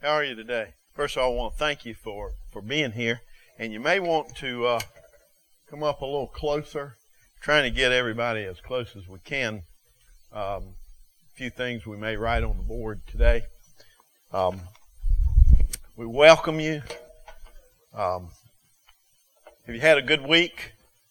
How are you today? First of all, I want to thank you for being here. And you may want to come up a little closer, trying to get everybody as close as we can. A few things we may write on the board today. We welcome you. Have you had a good week?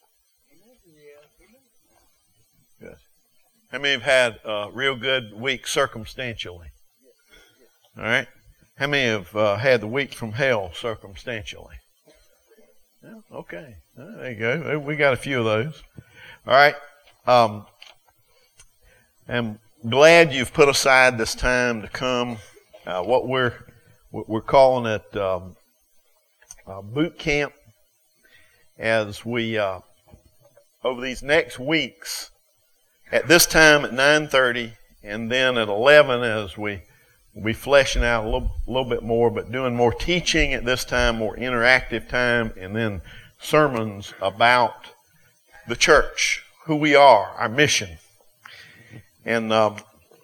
Good. How many have had a real good week circumstantially? All right. How many have had the week from hell circumstantially? Yeah, okay. There you go. We got a few of those. All right. I'm glad you've put aside this time to come. What we're calling it boot camp, as we over these next weeks at this time at 9:30 and then at 11 as we'll be fleshing out a little bit more, but doing more teaching at this time, more interactive time, and then sermons about the church, who we are, our mission. And I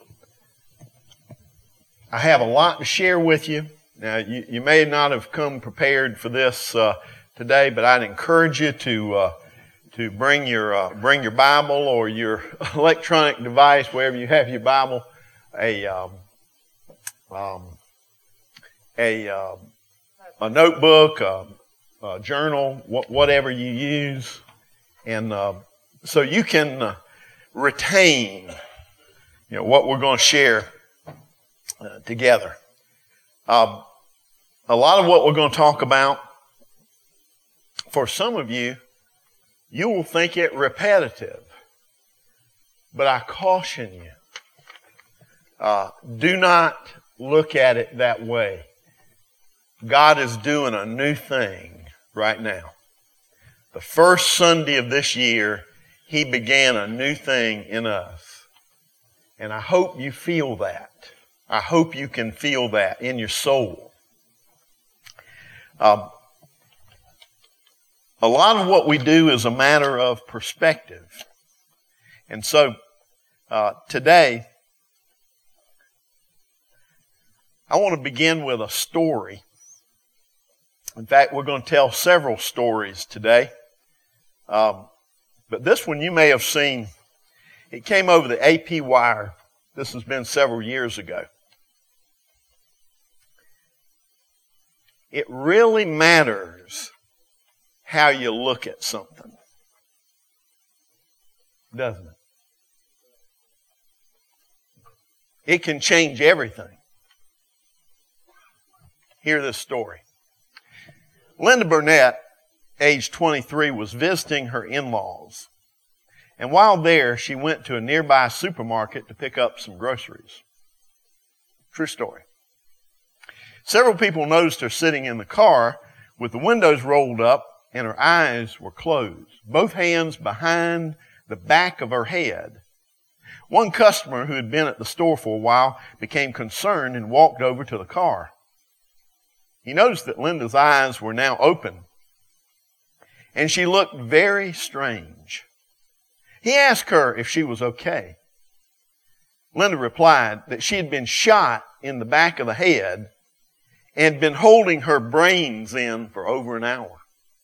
have a lot to share with you. Now, you may not have come prepared for this today, but I'd encourage you to bring your Bible or your electronic device, wherever you have your Bible, a notebook, a journal, whatever you use, and so you can retain, what we're going to share together. A lot of what we're going to talk about, for some of you, you will think it repetitive, but I caution you, do not look at it that way. God is doing a new thing right now. The first Sunday of this year, He began a new thing in us. And I hope you feel that. I hope you can feel that in your soul. A lot of what we do is a matter of perspective. And so today, I want to begin with a story. In fact, we're going to tell several stories today. But this one you may have seen. It came over the AP wire. This has been several years ago. It really matters how you look at something, doesn't it? It can change everything. Hear this story. Linda Burnett, age 23, was visiting her in-laws. And while there, she went to a nearby supermarket to pick up some groceries. True story. Several people noticed her sitting in the car with the windows rolled up and her eyes were closed, both hands behind the back of her head. One customer who had been at the store for a while became concerned and walked over to the car. He noticed that Linda's eyes were now open, and she looked very strange. He asked her if she was okay. Linda replied that she had been shot in the back of the head and been holding her brains in for over an hour.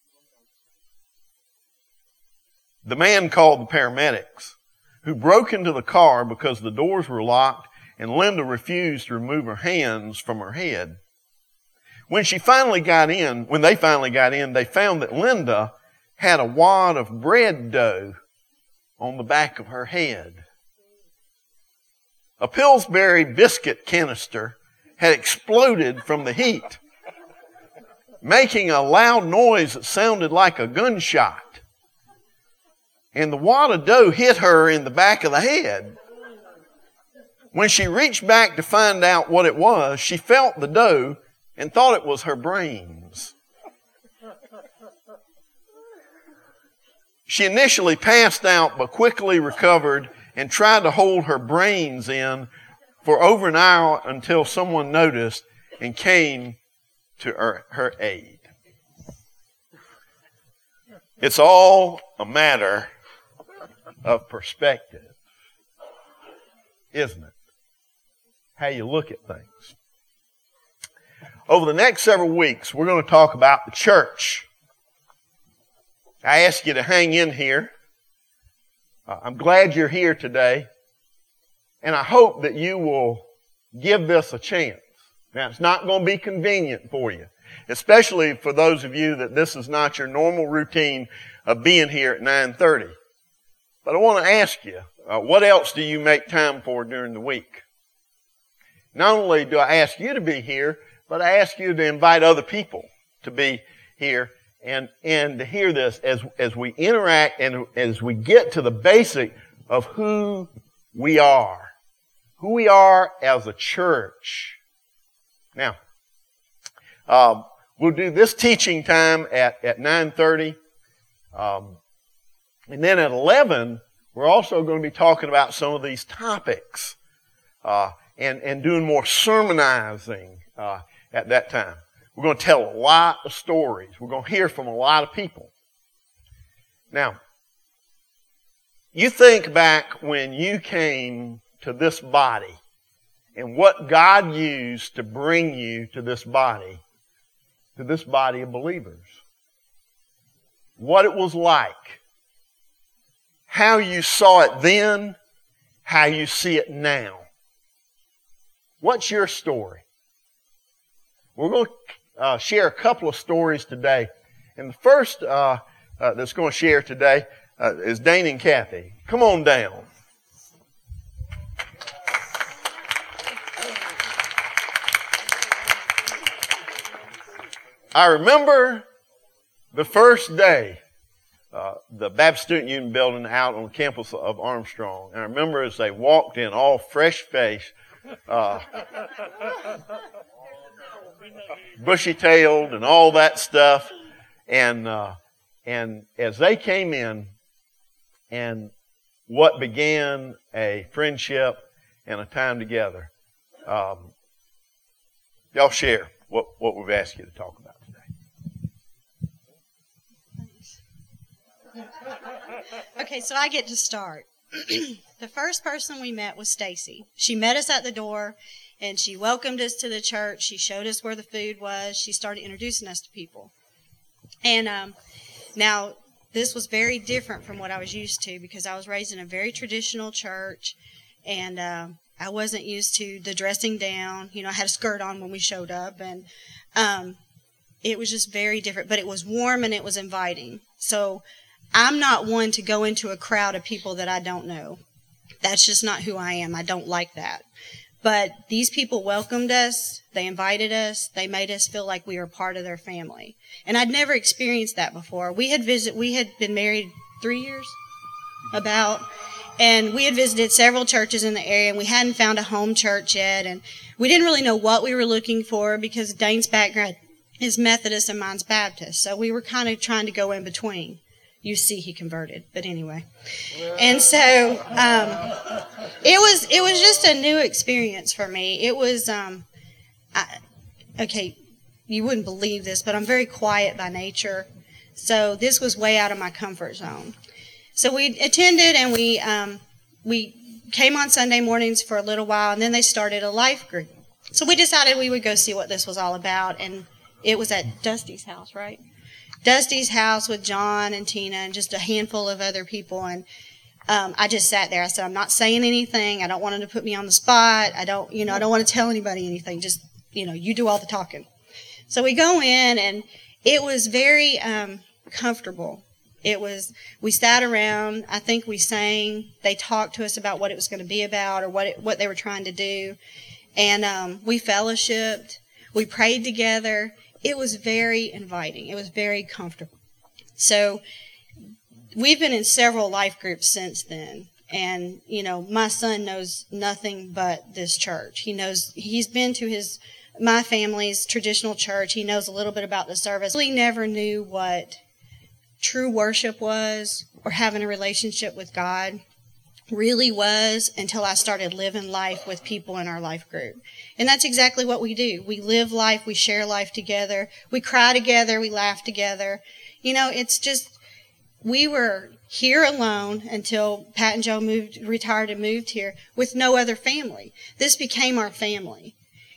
The man called the paramedics, who broke into the car because the doors were locked and Linda refused to remove her hands from her head. When they finally got in, they found that Linda had a wad of bread dough on the back of her head. A Pillsbury biscuit canister had exploded from the heat, making a loud noise that sounded like a gunshot. And the wad of dough hit her in the back of the head. When she reached back to find out what it was, she felt the dough and thought it was her brains. She initially passed out but quickly recovered and tried to hold her brains in for over an hour until someone noticed and came to her aid. It's all a matter of perspective, isn't it? How you look at things. Over the next several weeks, we're going to talk about the church. I ask you to hang in here. I'm glad you're here today, and I hope that you will give this a chance. Now, it's not going to be convenient for you, especially for those of you that this is not your normal routine of being here at 9:30. But I want to ask you, what else do you make time for during the week? Not only do I ask you to be here, but I ask you to invite other people to be here and to hear this as we interact and as we get to the basic of who we are as a church. Now, we'll do this teaching time at 9:30. And then at 11, we're also going to be talking about some of these topics and doing more sermonizing at that time. We're going to tell a lot of stories. We're going to hear from a lot of people. Now, you think back when you came to this body and what God used to bring you to this body of believers. What it was like. How you saw it then, how you see it now. What's your story? We're going to share a couple of stories today. And the first that's going to share today is Dane and Kathy. Come on down. I remember the first day, the Baptist Student Union building out on the campus of Armstrong. And I remember as they walked in, all fresh-faced, bushy-tailed and all that stuff. And as they came in, and what began a friendship and a time together, y'all share what we've asked you to talk about today. Okay, so I get to start. The first person we met was Stacy. She met us at the door, and she welcomed us to the church. She showed us where the food was. She started introducing us to people. And now, this was very different from what I was used to because I was raised in a very traditional church, and I wasn't used to the dressing down. You know, I had a skirt on when we showed up, and it was just very different. But it was warm and it was inviting. So I'm not one to go into a crowd of people that I don't know. That's just not who I am. I don't like that. But these people welcomed us. They invited us. They made us feel like we were part of their family. And I'd never experienced that before. We had been married 3 years, and we had visited several churches in the area, and we hadn't found a home church yet. And we didn't really know what we were looking for because Dane's background is Methodist and mine's Baptist. So we were kind of trying to go in between. You see, he converted, but anyway. And so it was just a new experience for me. It was okay. You wouldn't believe this, but I'm very quiet by nature, so this was way out of my comfort zone. So we attended, and we came on Sunday mornings for a little while, and then they started a life group. So we decided we would go see what this was all about, and it was at Dusty's house, right? Dusty's house with John and Tina and just a handful of other people. And I just sat there. I said, I'm not saying anything. I don't want them to put me on the spot. I don't want to tell anybody anything. Just, you do all the talking. So we go in, and it was very comfortable. We sat around. I think we sang. They talked to us about what it was going to be about or what they were trying to do. And we fellowshipped. We prayed together. It was very inviting. It was very comfortable. So we've been in several life groups since then. And, my son knows nothing but this church. He's been to my family's traditional church. He knows a little bit about the service. He never knew what true worship was or having a relationship with God really was until I started living life with people in our life group. And that's exactly what we do. We live life, we share life together, we cry together, we laugh together. It's just, we were here alone until Pat and Joe retired and moved here with no other family. This became our family.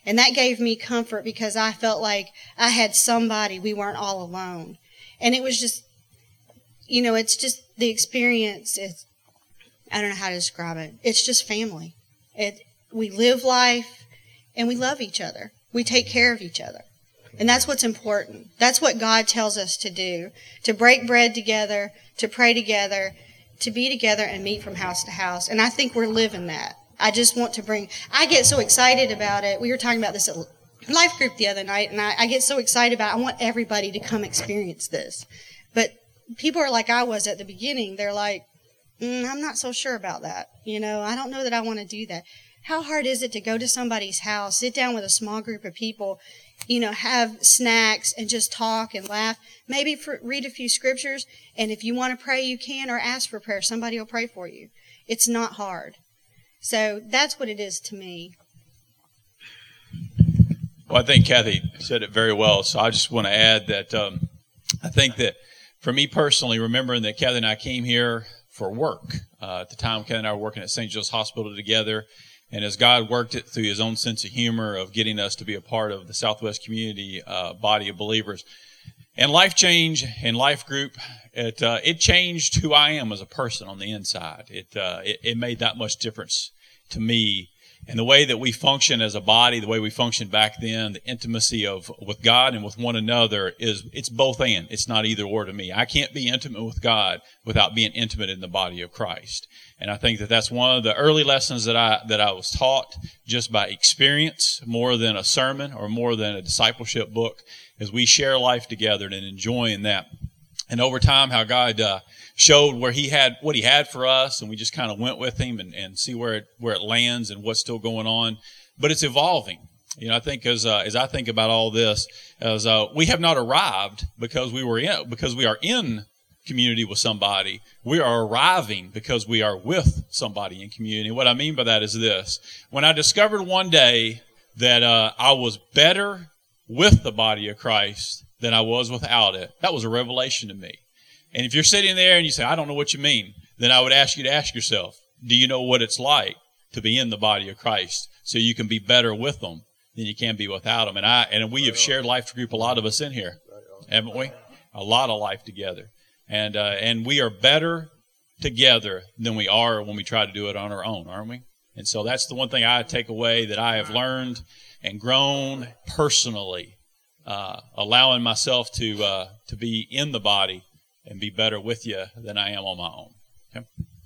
And that gave me comfort because I felt like I had somebody. We weren't all alone. And it was just, it's just the experience. I don't know how to describe it. It's just family. We live life and we love each other. We take care of each other. And that's what's important. That's what God tells us to do, to break bread together, to pray together, to be together and meet from house to house. And I think we're living that. I just want to I get so excited about it. We were talking about this at Life Group the other night, and I get so excited about it. I want everybody to come experience this. But people are like I was at the beginning. They're like, I'm not so sure about that. I don't know that I want to do that. How hard is it to go to somebody's house, sit down with a small group of people, have snacks and just talk and laugh, maybe read a few scriptures, and if you want to pray, you can, or ask for prayer. Somebody will pray for you. It's not hard. So that's what it is to me. Well, I think Kathy said it very well, so I just want to add that I think that for me personally, remembering that Kathy and I came here for work. At the time, Kathy and I were working at St. Joe's Hospital together, and as God worked it through His own sense of humor of getting us to be a part of the Southwest community body of believers, and Life Change and Life Group, it changed who I am as a person on the inside. It made that much difference to me. And the way that we function as a body, the way we functioned back then, the intimacy with God and with one another it's both and. It's not either or to me. I can't be intimate with God without being intimate in the body of Christ. And I think that that's one of the early lessons that I was taught just by experience, more than a sermon or more than a discipleship book, as we share life together and enjoying that. And over time, how God showed what He had for us, and we just kind of went with Him and see where it lands and what's still going on. But it's evolving. I think as I think about all this, as we have not arrived because we are in community with somebody. We are arriving because we are with somebody in community. And what I mean by that is this: when I discovered one day that I was better with the body of Christ than I was without it, that was a revelation to me. And if you're sitting there and you say, I don't know what you mean, then I would ask you to ask yourself, do you know what it's like to be in the body of Christ so you can be better with them than you can be without them? And we have shared life group, a lot of us in here, haven't we? A lot of life together. And we are better together than we are when we try to do it on our own, aren't we? And so that's the one thing I take away that I have learned and grown personally, allowing myself to be in the body and be better with you than I am on my own. Okay?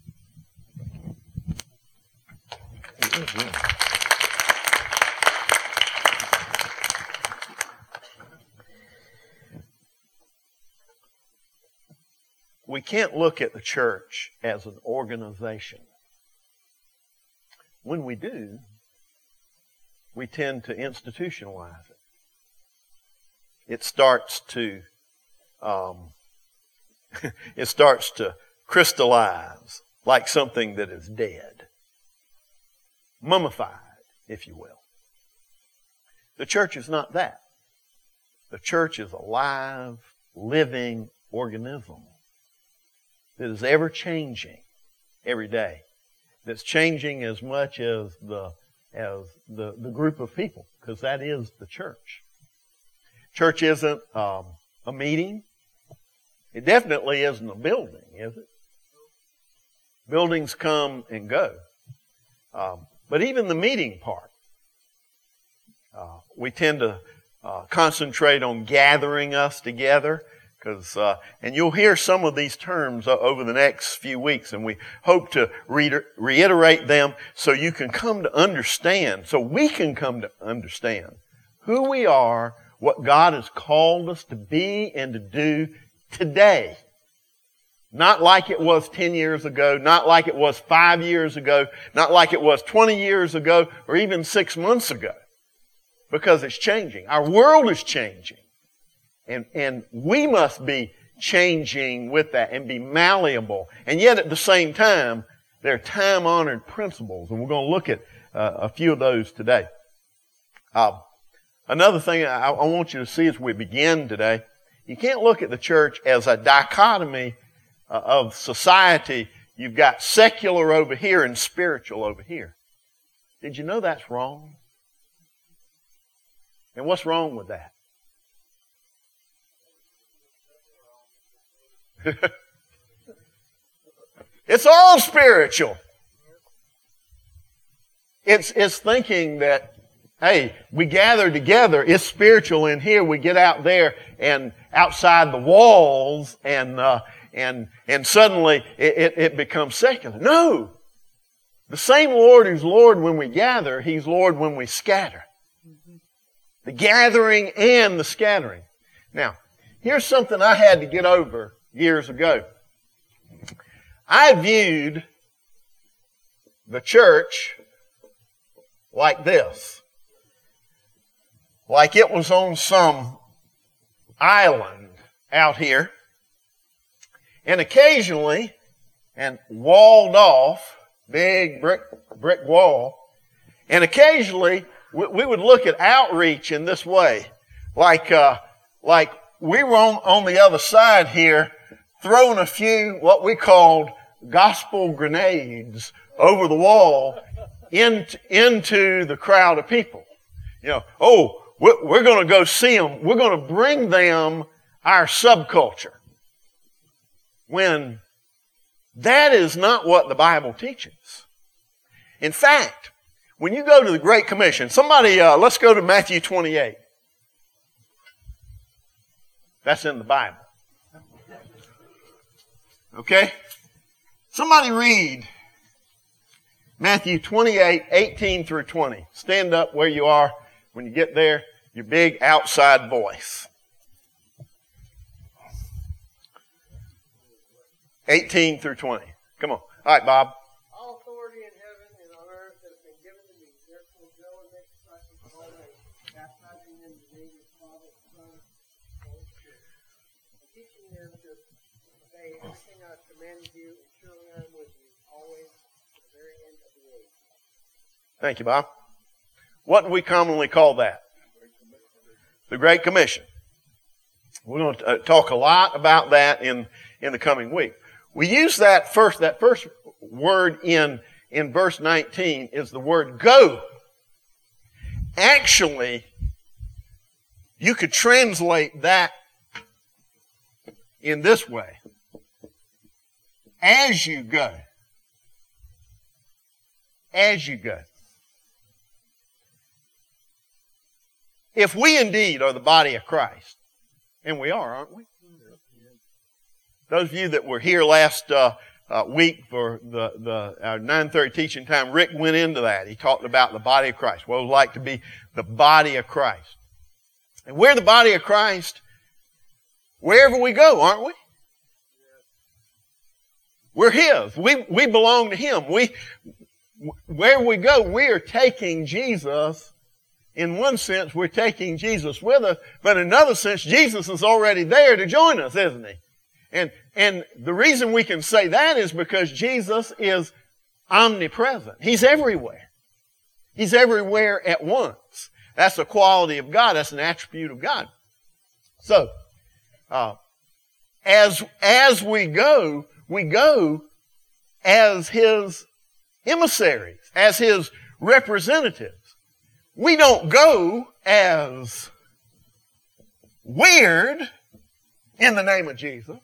We can't look at the church as an organization. When we do, we tend to institutionalize it. It starts to crystallize like something that is dead, mummified, if you will. The church is not that. The church is a live, living organism that is ever changing every day. That's changing as much as the group of people, because that is the church. Church isn't a meeting. It definitely isn't a building, is it? Buildings come and go. But even the meeting part, we tend to concentrate on gathering us together, and you'll hear some of these terms over the next few weeks, and we hope to reiterate them so you can come to understand, so we can come to understand who we are, what God has called us to be and to do today. Not like it was 10 years ago, not like it was 5 years ago, not like it was 20 years ago, or even 6 months ago. Because it's changing. Our world is changing. And we must be changing with that and be malleable. And yet at the same time, there are time-honored principles. And we're going to look at a few of those today. Another thing I want you to see as we begin today, you can't look at the church as a dichotomy of society. You've got secular over here and spiritual over here. Did you know that's wrong? And what's wrong with that? It's all spiritual. It's thinking that, hey, we gather together. It's spiritual in here. We get out there and outside the walls, and suddenly it becomes secular. No, the same Lord who's Lord when we gather, He's Lord when we scatter. The gathering and the scattering. Now, here's something I had to get over years ago. I viewed the church like this. Like it was on some island out here. And occasionally, and walled off, big brick wall, and occasionally we would look at outreach in this way. Like we were on the other side here, throwing a few what we called gospel grenades over the wall into the crowd of people. You know, oh, we're going to go see them. We're going to bring them our subculture. When that is not what the Bible teaches. In fact, when you go to the Great Commission, let's go to Matthew 28. That's in the Bible. Okay? Somebody read Matthew 28, 18 through 20. Stand up where you are. When you get there, your big outside voice. 18 through 20. Come on. All right, Bob. All authority in heaven and on earth has been given to me. Therefore, go and make disciples of all nations, baptizing them in the name of the Father, the Son, and the Holy Spirit, and teaching them to obey everything I have commanded you, and surely I am with you always to the very end of the age. Thank you, Bob. What do we commonly call that? The Great Commission. We're going to talk a lot about that in the coming week. We use that first word in verse 19 is the word go. Actually, you could translate that in this way. As you go. As you go. If we indeed are the body of Christ, and we are, aren't we? Those of you that were here last week for our 9:30 teaching time, Rick went into that. He talked about the body of Christ, what it was like to be the body of Christ. And we're the body of Christ wherever we go, aren't we? We're His. We belong to Him. Where we go, we are taking Jesus. In one sense, we're taking Jesus with us, but in another sense, Jesus is already there to join us, isn't He? And the reason we can say that is because Jesus is omnipresent. He's everywhere. He's everywhere at once. That's a quality of God. That's an attribute of God. So, as we go as His emissaries, as His representatives. We don't go as weird in the name of Jesus.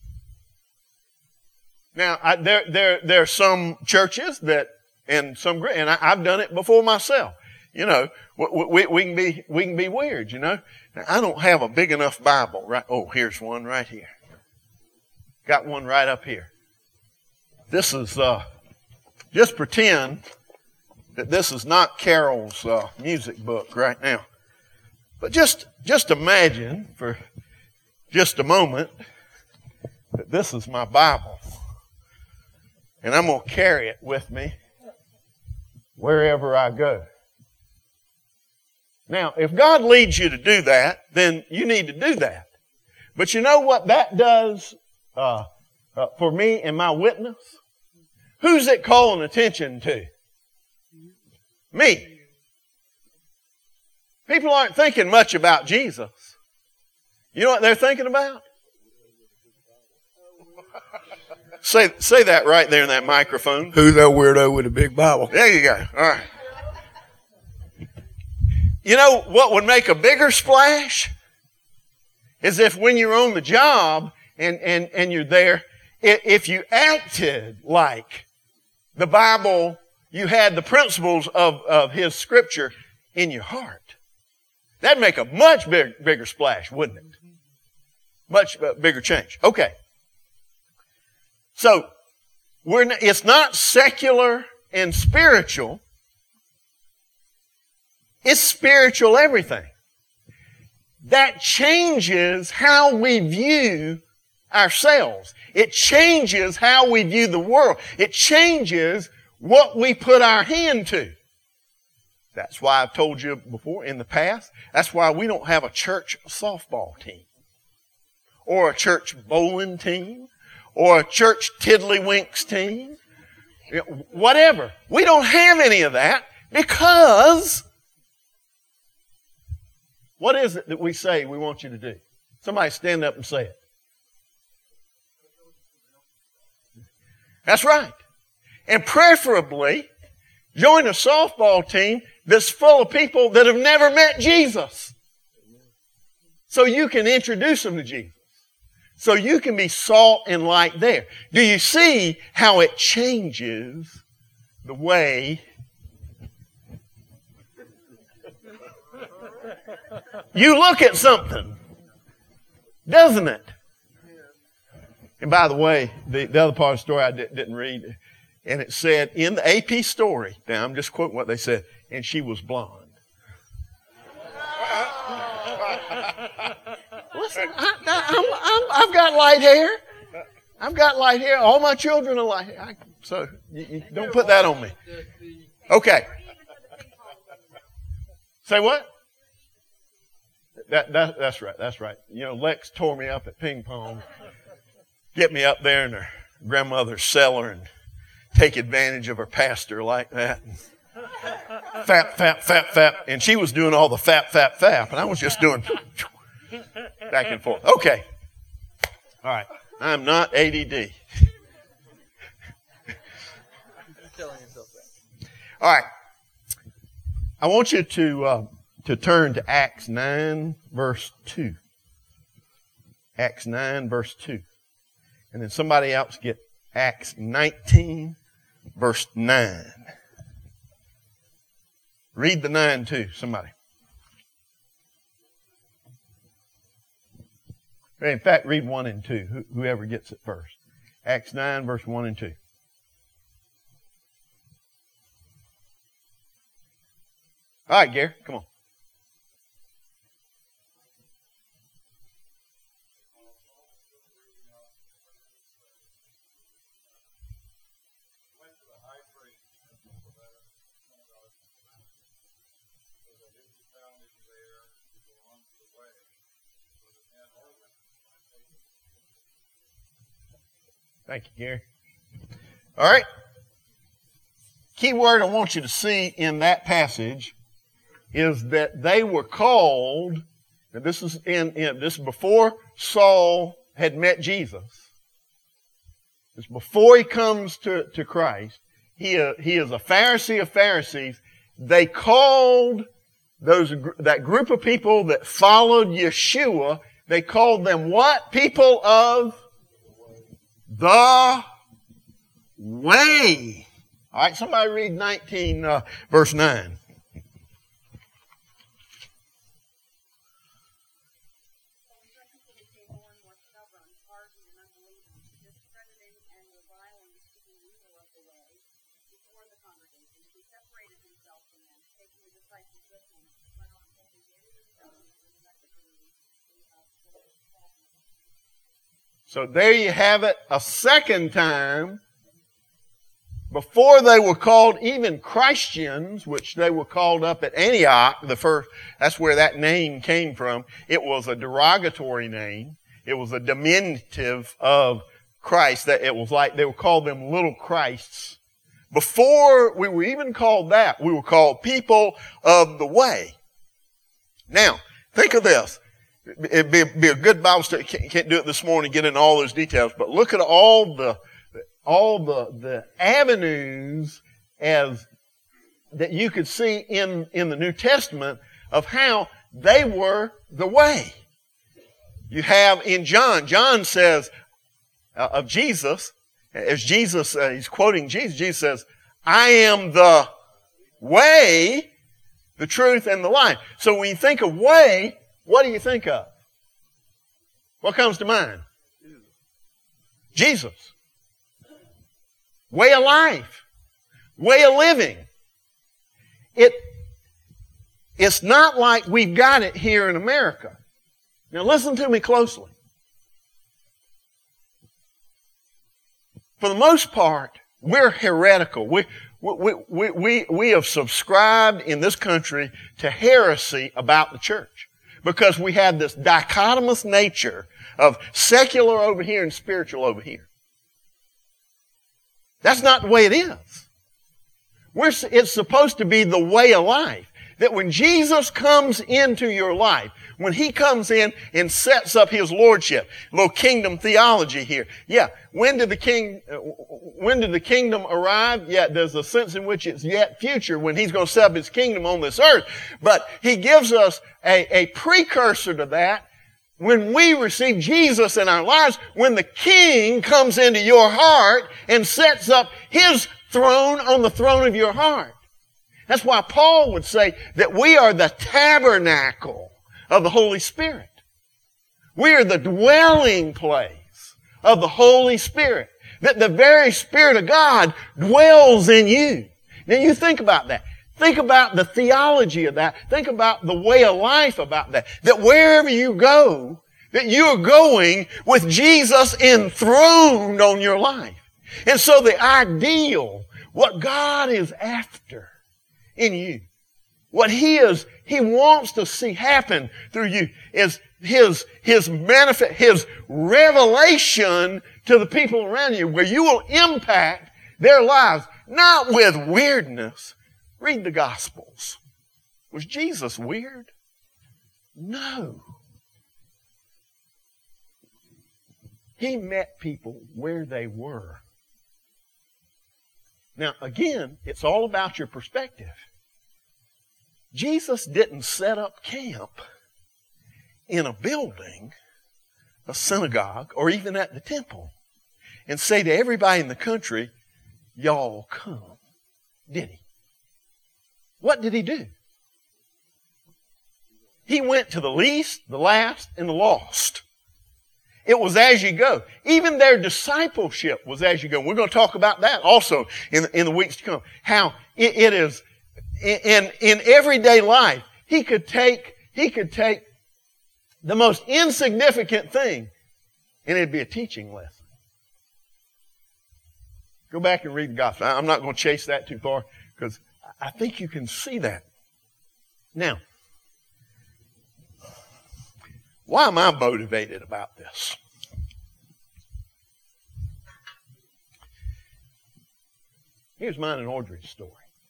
Now, there are some churches and I've done it before myself. You know, we can be weird. You know, now, I don't have a big enough Bible. Right? Oh, here's one right here. Got one right up here. This is just pretend that this is not Carol's music book right now, but just imagine for just a moment that this is my Bible. And I'm going to carry it with me wherever I go. Now, if God leads you to do that, then you need to do that. But you know what that does for me and my witness? Who's it calling attention to? Me. People aren't thinking much about Jesus. You know what they're thinking about? Say that right there in that microphone. Who's that weirdo with a big Bible? There you go. All right. You know what would make a bigger splash? Is if when you're on the job and you're there, if you acted like the Bible, you had the principles of His Scripture in your heart. That'd make a much bigger splash, wouldn't it? Much bigger change. Okay. So, it's not secular and spiritual. It's spiritual everything. That changes how we view ourselves. It changes how we view the world. It changes what we put our hand to. That's why I've told you before in the past, that's why we don't have a church softball team, or a church bowling team, or a church tiddlywinks team, whatever. We don't have any of that because what is it that we say we want you to do? Somebody stand up and say it. That's right. And preferably, join a softball team that's full of people that have never met Jesus. So you can introduce them to Jesus. So you can be salt and light there. Do you see how it changes the way you look at something? Doesn't it? And by the way, the other part of the story I didn't read, and it said in the AP story, now I'm just quoting what they said, and she was blonde. Listen, I've got light hair. I've got light hair. All my children are light hair. So you don't put that on me. Okay. Say what? That's right. That's right. You know, Lex tore me up at ping pong. Get me up there in her grandmother's cellar and take advantage of her pastor like that. Fap. And she was doing all the fap. And I was just doing back and forth. Okay. All right. I'm not ADD. All right. I want you to turn to Acts 9, verse 2. Acts 9, verse 2. And then somebody else get Acts 19, verse 9. Read the 9 too, somebody. In fact, read 1 and 2, whoever gets it first. Acts 9, verse 1 and 2. All right, Gary, come on. Thank you, Gary. All right. Key word I want you to see in that passage is that they were called, and this is this is before Saul had met Jesus. It's before he comes to Christ. He is a Pharisee of Pharisees. They called that group of people that followed Yeshua, they called them what? People of the way. All right, somebody read 19, verse 9. So there you have it, a second time. Before they were called even Christians, which they were called up at Antioch, that's where that name came from. It was a derogatory name. It was a diminutive of Christ. That it was like they were called them little Christs. Before we were even called that, we were called people of the way. Now, think of this. It'd be a good Bible study. Can't do it this morning, get into all those details, but look at all the avenues that you could see in the New Testament of how they were the way. You have in John says of Jesus, as Jesus, he's quoting Jesus, Jesus says, I am the way, the truth, and the life. So when you think of way, what do you think of? What comes to mind? Jesus. Way of life. Way of living. It's not like we've got it here in America. Now listen to me closely. For the most part, we're heretical. We have subscribed in this country to heresy about the church because we have this dichotomous nature of secular over here and spiritual over here. That's not the way it is. It's supposed to be the way of life. That when Jesus comes into your life, when He comes in and sets up His lordship, a little kingdom theology here. Yeah, when did the kingdom arrive? Yeah, there's a sense in which it's yet future when He's going to set up His kingdom on this earth. But He gives us a precursor to that when we receive Jesus in our lives, when the King comes into your heart and sets up His throne on the throne of your heart. That's why Paul would say that we are the tabernacle of the Holy Spirit. We are the dwelling place of the Holy Spirit. That the very Spirit of God dwells in you. Now you think about that. Think about the theology of that. Think about the way of life about that. That wherever you go, that you are going with Jesus enthroned on your life. And so the ideal, what God is after in you, what He wants to see happen through you is His revelation to the people around you, where you will impact their lives, not with weirdness. Read the Gospels. Was Jesus weird? No. He met people where they were. Now, again, it's all about your perspective. Jesus didn't set up camp in a building, a synagogue, or even at the temple and say to everybody in the country, y'all come. Did He? What did He do? He went to the least, the last, and the lost. It was as you go. Even their discipleship was as you go. We're going to talk about that also in the weeks to come. How it is in everyday life. He could take the most insignificant thing and it'd be a teaching lesson. Go back and read the Gospel. I'm not going to chase that too far because I think you can see that. Now, why am I motivated about this? Here's mine and Audrey's story.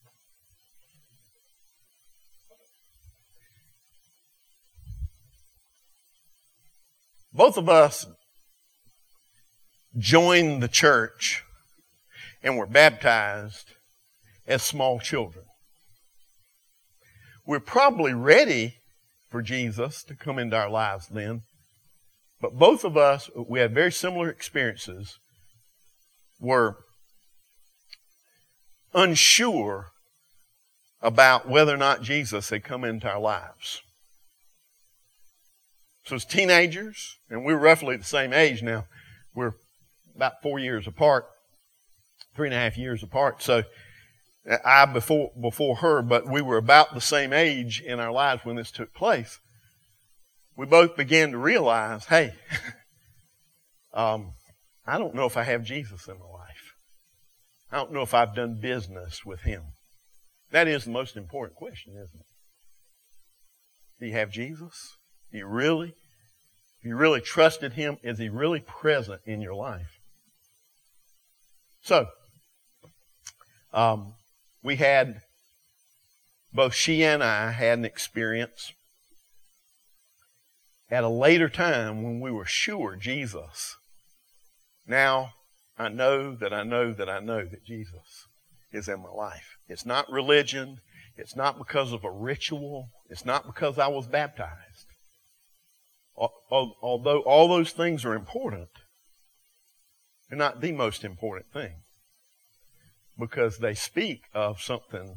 Both of us joined the church and were baptized as small children. We're probably ready for Jesus to come into our lives then. But both of us, we had very similar experiences, were unsure about whether or not Jesus had come into our lives. So as teenagers, and we're roughly the same age now, we're about 4 years apart, 3.5 years apart. So I before her, but we were about the same age in our lives when this took place. We both began to realize, hey, I don't know if I have Jesus in my life. I don't know if I've done business with Him. That is the most important question, isn't it? Do you have Jesus? Do you really? Have you really trusted Him? Is He really present in your life? So, we had, both she and I had an experience at a later time when we were sure Jesus. Now, I know that Jesus is in my life. It's not religion. It's not because of a ritual. It's not because I was baptized. Although all those things are important, they're not the most important thing, because they speak of something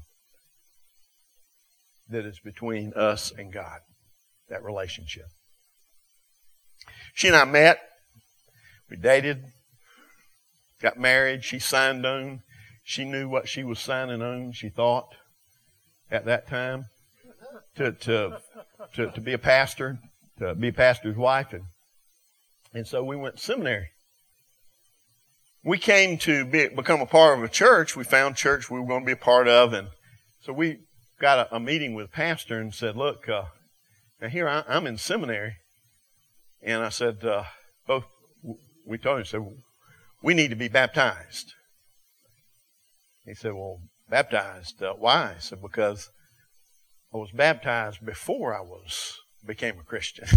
that is between us and God, that relationship. She and I met, we dated, got married, she signed on. She knew what she was signing on, she thought, at that time, to be a pastor, to be a pastor's wife. And so we went to seminary. We came to become a part of a church. We found church we were going to be a part of. And so we got a meeting with a pastor and said, look, now here I'm in seminary. And I said, we told him, said, we need to be baptized. He said, well, baptized, why? I said, because I was baptized before I became a Christian.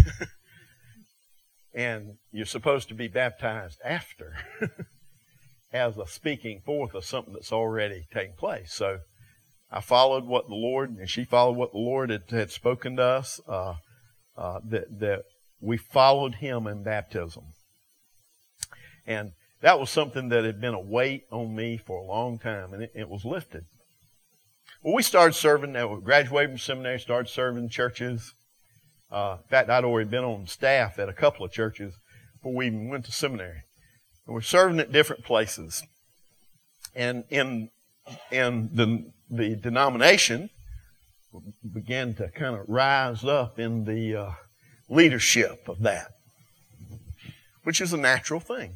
And you're supposed to be baptized after as a speaking forth of something that's already taken place. So I followed what the Lord, and she followed what the Lord had spoken to us, that we followed Him in baptism. And that was something that had been a weight on me for a long time, and it was lifted. Well, we started serving. We graduated from seminary, started serving churches. In fact, I'd already been on staff at a couple of churches before we even went to seminary. And we're serving at different places. And in the denomination, began to kind of rise up in the leadership of that, which is a natural thing.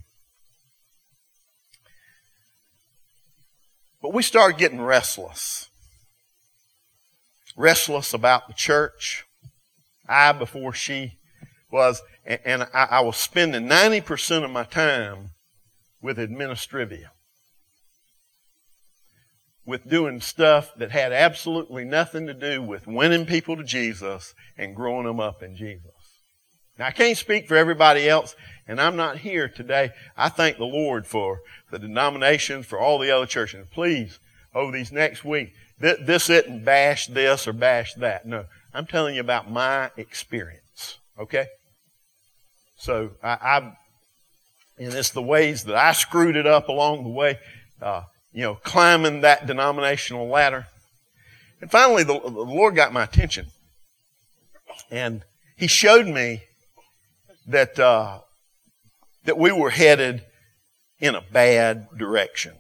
But we started getting restless. Restless about the church. I before she was. And I was spending 90% of my time with administrivia. With doing stuff that had absolutely nothing to do with winning people to Jesus and growing them up in Jesus. Now, I can't speak for everybody else, and I'm not here today. I thank the Lord for the denominations, for all the other churches. Please, over these next week, this isn't bash this or bash that. No, I'm telling you about my experience, okay? So, and it's the ways that I screwed it up along the way, climbing that denominational ladder. And finally, the Lord got my attention. And He showed me that we were headed in a bad direction.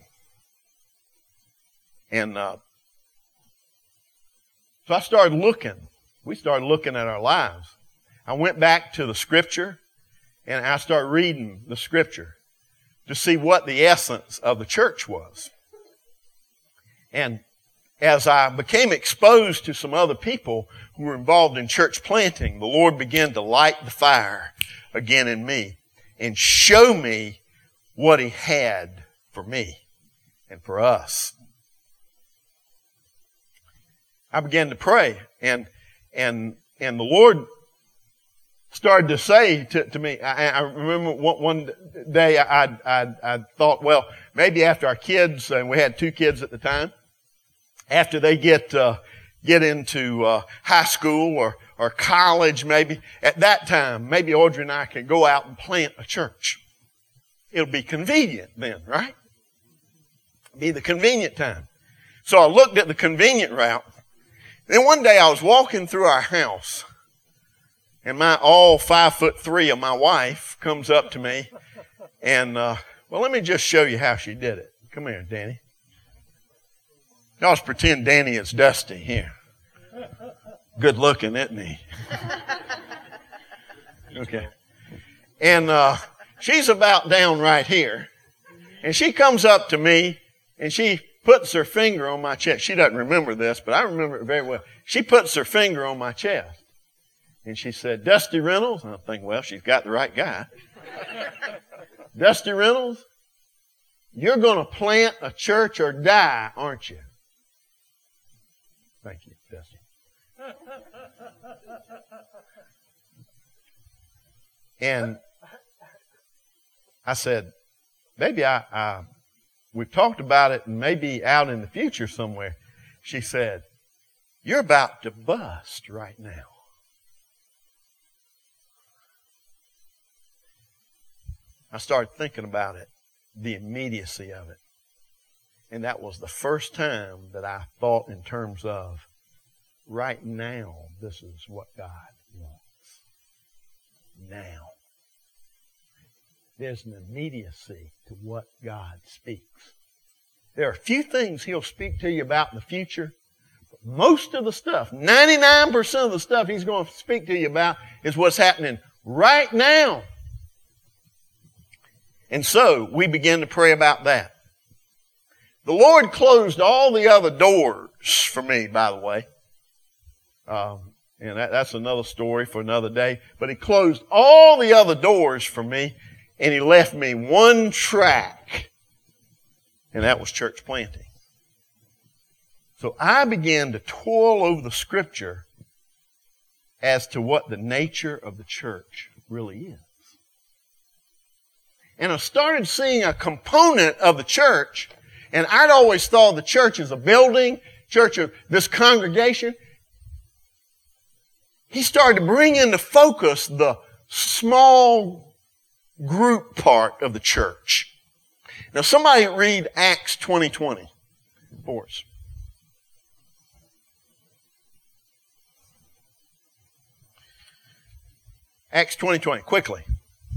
And so I started looking. We started looking at our lives. I went back to the Scripture, and I started reading the Scripture to see what the essence of the church was. And as I became exposed to some other people who were involved in church planting, the Lord began to light the fire again in me and show me what He had for me and for us. I began to pray, and the Lord started to say to me, I remember one day I thought, well, maybe after our kids, and we had 2 kids at the time, after they get into high school or college, maybe at that time, maybe Audrey and I can go out and plant a church. It'll be convenient then, right? Be the convenient time. So I looked at the convenient route. Then one day I was walking through our house, and my all 5'3" of my wife comes up to me, and well, let me just show you how she did it. Come here, Danny. Y'all just pretend Danny is Dusty here. Good looking, isn't he? Okay. And she's about down right here. And she comes up to me and she puts her finger on my chest. She doesn't remember this, but I remember it very well. She puts her finger on my chest. And she said, Dusty Reynolds. And I think, well, she's got the right guy. Dusty Reynolds, you're going to plant a church or die, aren't you? Thank you, Dusty. And I said, baby, we've talked about it and maybe out in the future somewhere. She said, You're about to bust right now. I started thinking about it, the immediacy of it. And that was the first time that I thought in terms of, right now, this is what God wants. Now. There's an immediacy to what God speaks. There are a few things He'll speak to you about in the future. But most of the stuff, 99% of the stuff He's going to speak to you about is what's happening right now. And so we began to pray about that. The Lord closed all the other doors for me, by the way. And that's another story for another day. But He closed all the other doors for me, and He left me one track, and that was church planting. So I began to toil over the Scripture as to what the nature of the church really is. And I started seeing a component of the church, and I'd always thought the church is a building, church of this congregation. He started to bring into focus the small group part of the church. Now somebody read Acts 20:20 for us. Acts 20:20, quickly.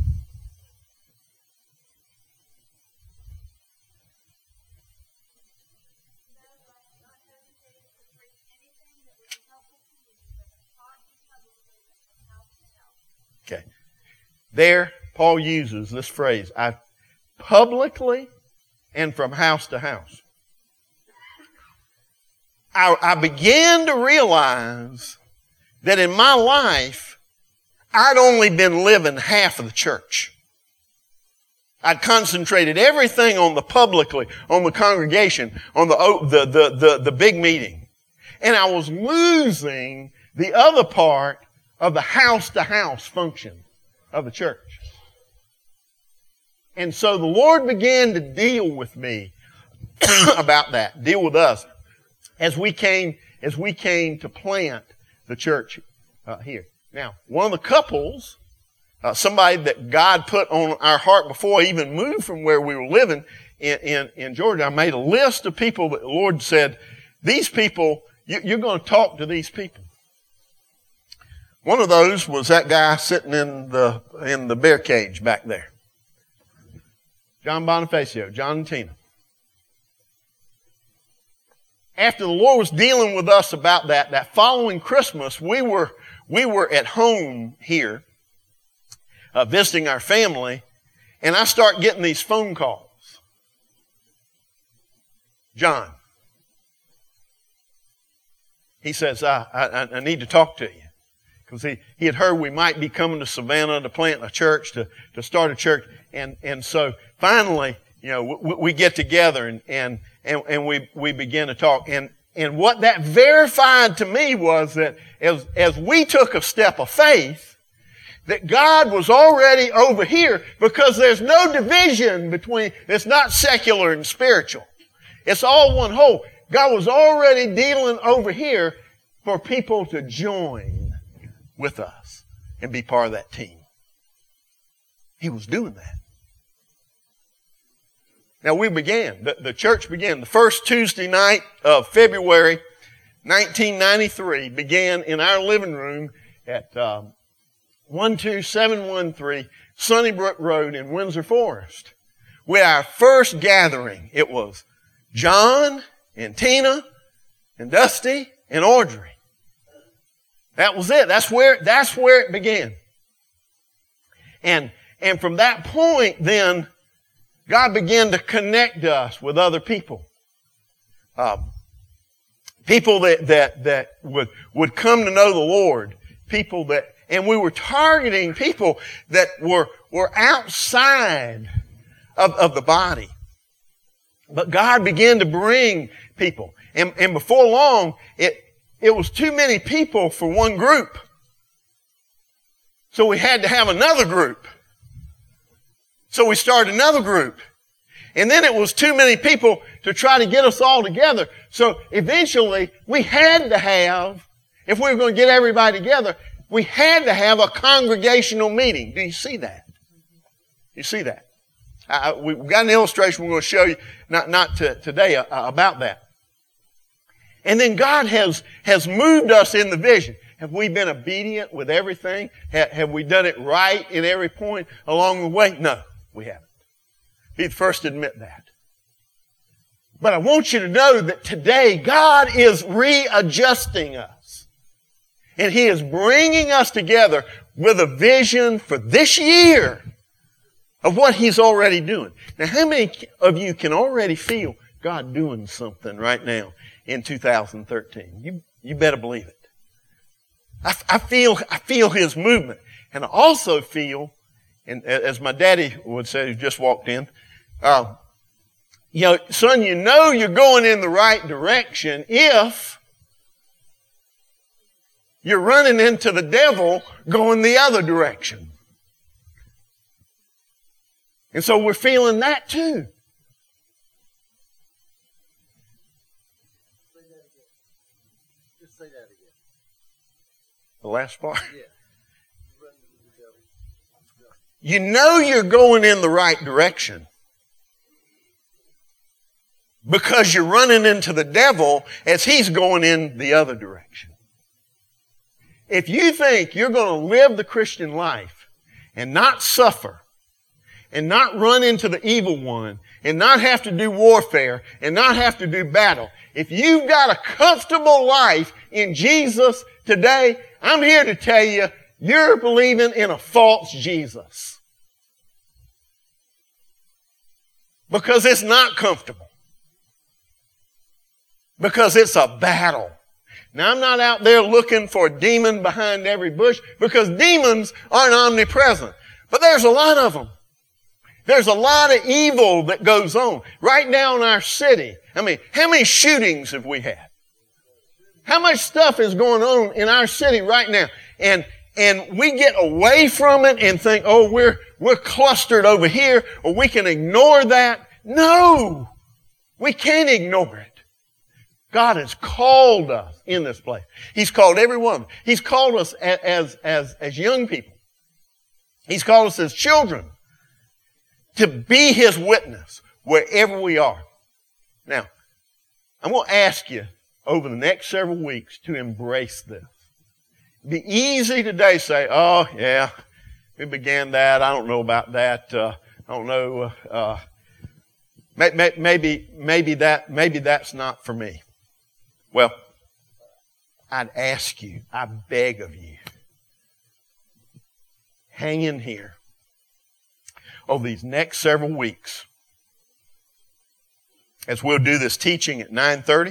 Okay. There, Paul uses this phrase, I publicly and from house to house. I began to realize that in my life, I'd only been living half of the church. I'd concentrated everything on the publicly, on the congregation, on the big meeting. And I was losing the other part of the house-to-house function of the church. And so the Lord began to deal with me about that, deal with us, as we came to plant the church here. Now, one of the couples, somebody that God put on our heart before I even moved from where we were living in Georgia, I made a list of people that the Lord said, these people, you're going to talk to these people. One of those was that guy sitting in the bear cage back there. John Bonifacio, John and Tina. After the Lord was dealing with us about that following Christmas, we were at home here, visiting our family, and I start getting these phone calls. John, he says, I need to talk to you. Because he had heard we might be coming to Savannah to plant a church, to start a church. And so finally, we get together and we begin to talk. And what that verified to me was that as we took a step of faith, that God was already over here, because there's no division between, it's not secular and spiritual. It's all one whole. God was already dealing over here for people to join with us and be part of that team. He was doing that. Now we began, the church began, the first Tuesday night of February 1993 began in our living room at 12713 Sunnybrook Road in Windsor Forest. With our first gathering, it was John and Tina and Dusty and Audrey. That was it. That's where it began. And from that point then, God began to connect us with other people. People that would come to know the Lord. And we were targeting people that were outside of the body. But God began to bring people. And before long, it was too many people for one group. So we had to have another group. So we started another group. And then it was too many people to try to get us all together. So eventually we had to have, if we were going to get everybody together, we had to have a congregational meeting. Do you see that? You see that? We've got an illustration we're going to show you, not today, about that. And then God has moved us in the vision. Have we been obedient with everything? Have we done it right in every point along the way? No, we haven't. Be the first to admit that. But I want you to know that today God is readjusting us. And He is bringing us together with a vision for this year of what He's already doing. Now, how many of you can already feel God doing something right now in 2013? You better believe it. I feel His movement. And I also feel, and as my daddy would say, who just walked in, son, you know you're going in the right direction if you're running into the devil going the other direction. And so we're feeling that too. Say that again. Just say that again. The last part. Yeah. Run into the devil. You know you're going in the right direction because you're running into the devil as he's going in the other direction. If you think you're going to live the Christian life and not suffer and not run into the evil one and not have to do warfare and not have to do battle, if you've got a comfortable life in Jesus today, I'm here to tell you, you're believing in a false Jesus. Because it's not comfortable. Because it's a battle. Now, I'm not out there looking for a demon behind every bush because demons aren't omnipresent. But there's a lot of them. There's a lot of evil that goes on right now in our city. I mean, how many shootings have we had? How much stuff is going on in our city right now? And we get away from it and think, oh, we're clustered over here, or we can ignore that. No! We can't ignore it. God has called us in this place. He's called every one. He's called us as young people. He's called us as children to be His witness wherever we are. Now, I'm going to ask you over the next several weeks to embrace this. It'd be easy today to say, oh, yeah, we began that. I don't know about that. I don't know. Maybe that's not for me. Well, I'd ask you, I beg of you, hang in here over these next several weeks as we'll do this teaching at 9:30,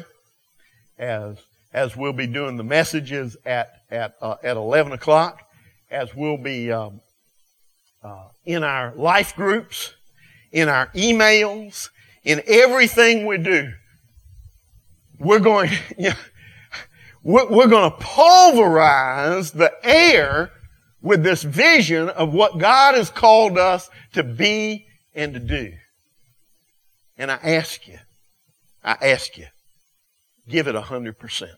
as we'll be doing the messages at 11 o'clock, as we'll be in our life groups, in our emails, in everything we do. We're going to pulverize the air with this vision of what God has called us to be and to do. And I ask you, give it 100%.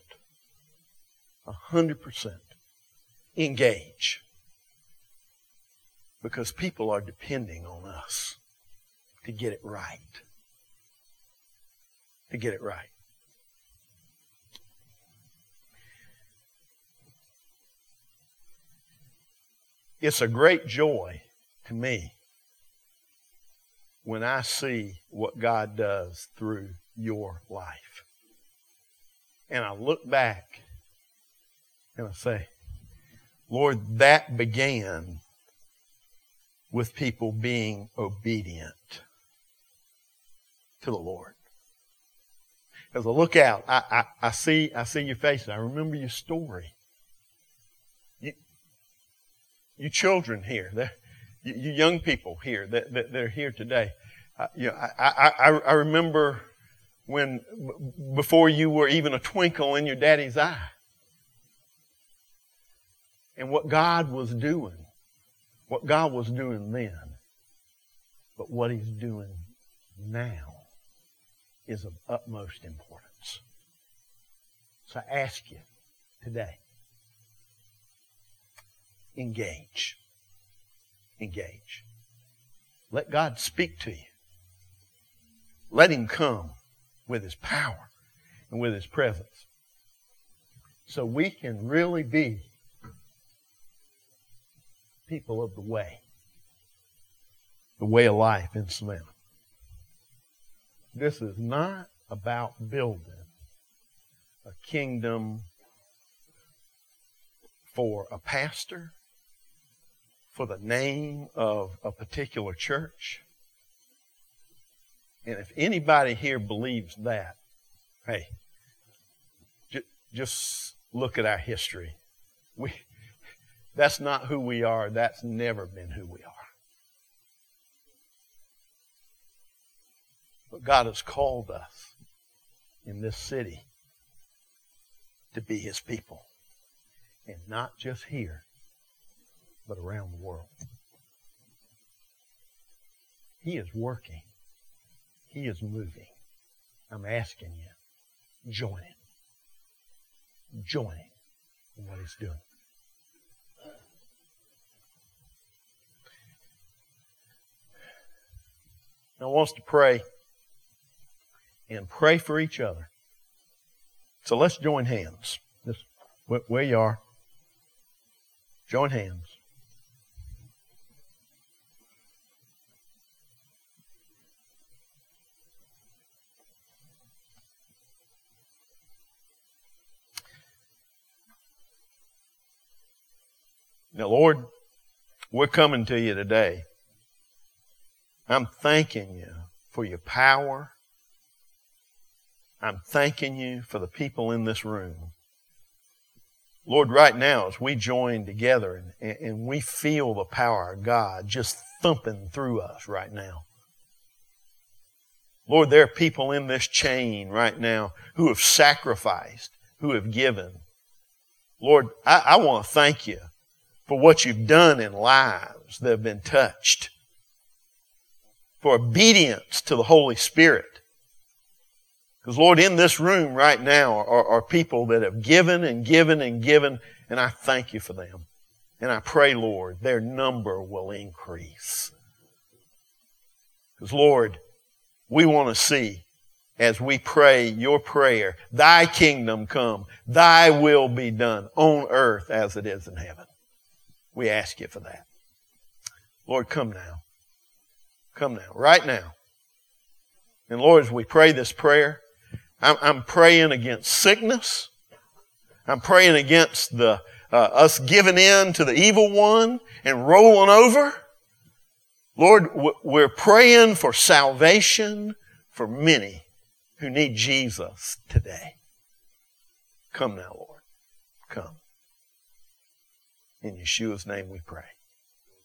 100%. Engage. Because people are depending on us to get it right. To get it right. It's a great joy to me when I see what God does through your life. And I look back and I say, Lord, that began with people being obedient to the Lord. As I look out, I see your faces. I remember your story. You children here, you young people here that are here today. I remember when before you were even a twinkle in your daddy's eye, and what God was doing then, but what He's doing now is of utmost importance. So I ask you today, engage. Engage. Let God speak to you. Let Him come with His power and with His presence, so we can really be people of the way of life in Savannah. This is not about building a kingdom for a pastor, for the name of a particular church. And if anybody here believes that, hey, just look at our history. That's not who we are. That's never been who we are. But God has called us in this city to be His people. And not just here, but around the world. He is working. He is moving. I'm asking you, join Him. Join Him in what He's doing. I want us to pray and pray for each other. So let's join hands. Just where you are. Join hands. Now, Lord, we're coming to you today. I'm thanking you for your power. I'm thanking you for the people in this room. Lord, right now, as we join together and we feel the power of God just thumping through us right now. Lord, there are people in this chain right now who have sacrificed, who have given. Lord, I want to thank you for what you've done in lives that have been touched, for obedience to the Holy Spirit. Because, Lord, in this room right now are people that have given and given and given, and I thank you for them. And I pray, Lord, their number will increase. Because, Lord, we want to see, as we pray your prayer, Thy kingdom come, Thy will be done on earth as it is in heaven. We ask you for that. Lord, come now. Come now, right now. And Lord, as we pray this prayer, I'm praying against sickness. I'm praying against us giving in to the evil one and rolling over. Lord, we're praying for salvation for many who need Jesus today. Come now, Lord. Come. In Yeshua's name we pray.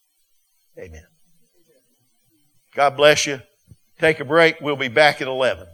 Amen. God bless you. Take a break. We'll be back at 11.